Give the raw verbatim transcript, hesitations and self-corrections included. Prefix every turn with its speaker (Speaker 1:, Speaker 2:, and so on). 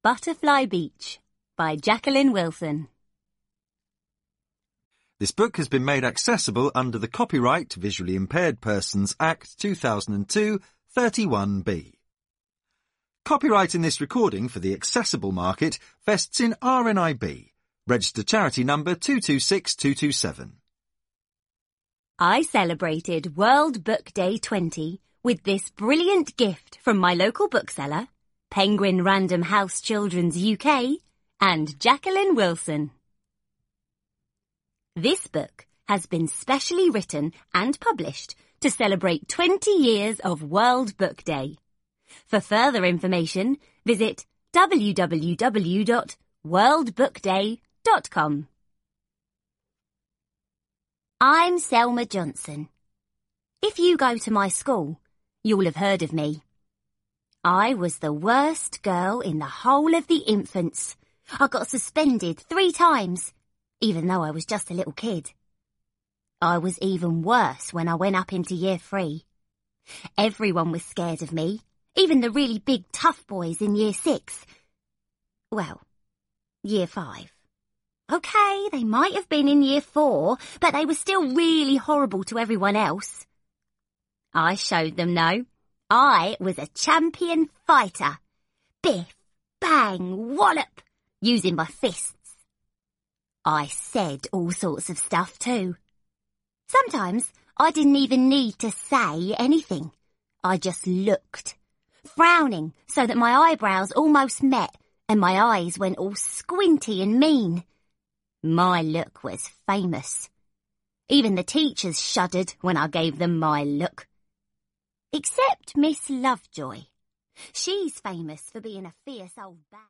Speaker 1: Butterfly Beach by Jacqueline Wilson.
Speaker 2: This book has been made accessible under the Copyright Visually Impaired Persons Act two thousand two, thirty-one B. Copyright in this recording for the accessible market vests in R N I B, registered charity number two two six two two seven.
Speaker 1: I celebrated World Book Day twenty with this brilliant gift from my local bookseller, Penguin Random House Children's U K, and Jacqueline Wilson. This book has been specially written and published to celebrate twenty years of World Book Day. For further information, visit w w w dot world book day dot com. I'm Selma Johnson. If you go to my school, you'll have heard of me. I was the worst girl in the whole of the infants. I got suspended three times, even though I was just a little kid. I was even worse when I went up into year three. Everyone was scared of me, even the really big tough boys in year six. Well, year five. Okay, they might have been in year four, but they were still really horrible to everyone else. I showed them no. I was a champion fighter. Biff, bang, wallop, using my fists. I said all sorts of stuff too. Sometimes I didn't even need to say anything. I just looked, frowning so that my eyebrows almost met and my eyes went all squinty and mean. My look was famous. Even the teachers shuddered when I gave them my look. Except Miss Lovejoy. She's famous for being a fierce old bat.